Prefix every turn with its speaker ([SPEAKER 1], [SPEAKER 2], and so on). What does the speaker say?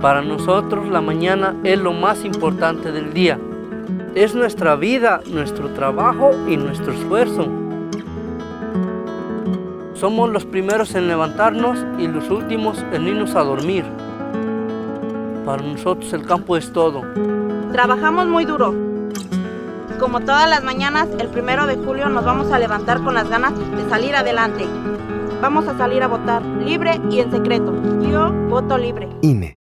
[SPEAKER 1] Para nosotros la mañana es lo más importante del día. Es nuestra vida, nuestro trabajo y nuestro esfuerzo. Somos los primeros en levantarnos y los últimos en irnos a dormir. Para nosotros el campo es todo.
[SPEAKER 2] Trabajamos muy duro. Como todas las mañanas, el 1 de julio nos vamos a levantar con las ganas de salir adelante. Vamos a salir a votar libre y en secreto. Yo voto libre.
[SPEAKER 3] INE.